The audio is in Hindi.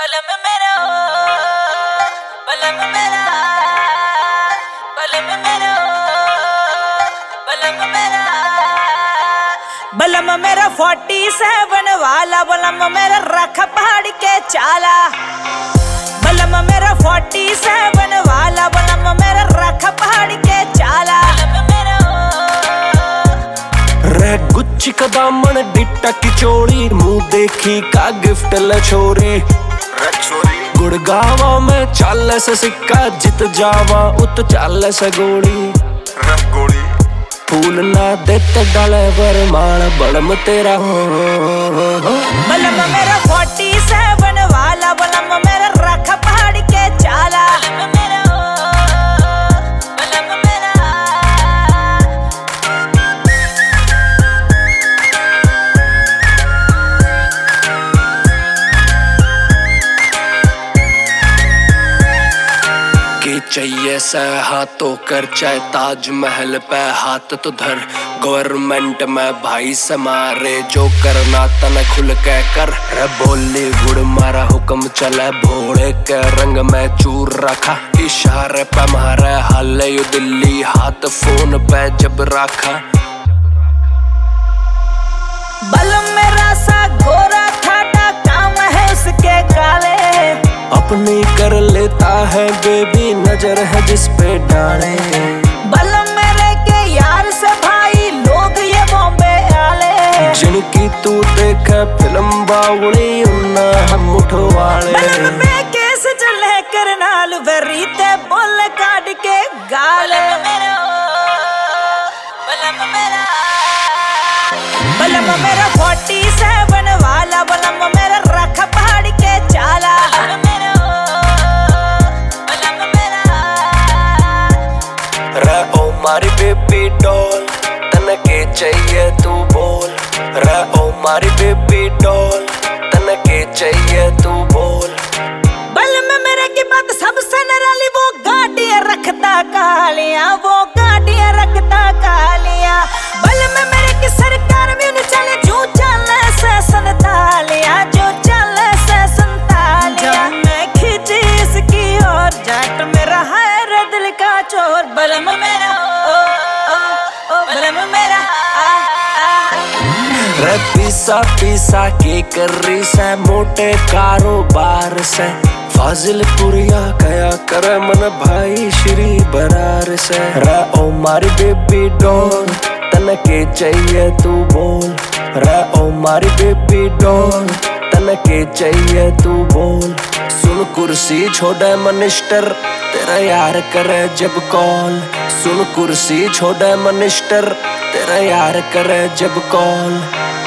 बलम मेरा बलम मेरा बलम मेरा बलम मेरा बलम मेरा 47 वाला बलम मेरा रख पहाड़ के चाला। बलम मेरा 47 वाला बलम मेरा रख पहाड़ के चाला। रे गुच्ची का दामन डिट्टा की चोरी, मुंह देखी का गिफ्ट लछोरी। गुड़गावा में चाल से सिक्का, जित जावा उत चाल से गोली। फूल ना देते डाले बरमाल बलम तेरा बलम मेरा 47 वाला बलम मेरा रख पहाड़ के चाला। चाहिए से हाथों कर, चाहे ताजमहल पे हाथ तो धर। गवर्नमेंट में भाई से मारे, जो करना तन खुल के कर। रे बॉलीवुड मारा हुक्म चले, भोले के रंग में चूर रखा। इशारे पे मारे हाले यू दिल्ली, हाथ फोन पे जब रखा। बलम मेरा सा गोरा खाटा, काम है उसके काले। अपनी कर लेता है बेबी, नजर है जिस पे डाले। बलम मेरे के यार से भाई लोग ये बॉम्बे आले। जिनकी तू देखे फिल्म बावड़ी, उन्ना हम उठवाले। बलम में केस चले करनाल भरीते बोल काट के गाले। बलम मेरा बलम मेरा 47 वाला बलम मेरा रख पहाड़ के चाला। रे ओ मारी बेबी डॉल, तन के चाहिए तू बोल। रे ओ मारी बेबी डॉल, तन के चाहिए तू बोल। बलम मेरे की बात सबसे निराली, वो गाड़ियां रखता कालियां, वो गाड़ियां रखता कालियां। बलम मेरे की सरकार भी न चले, जो चले से संतालियां, जो चले से संतालियां। मैं खिंची इसकी और जाट मेरा है रे दिल का चोर। बलम मेरा बलम मेरा रे पीसा पीसा के कर रही से, मोटे कारोबार से। फाजिलपुरिया कया करे मन भाई श्री बरार से। रे ओ मारी बेबी डॉल, तन के चाहिए तू बोल। रे ओ मारी बेबी डॉल, तन के चाहिए तू बोल। सुन कुर्सी छोड़े मिनिस्टर, तेरा यार करे जब कॉल। सुन कुर्सी छोड़े मिनिस्टर, तेरा यार करे जब कॉल।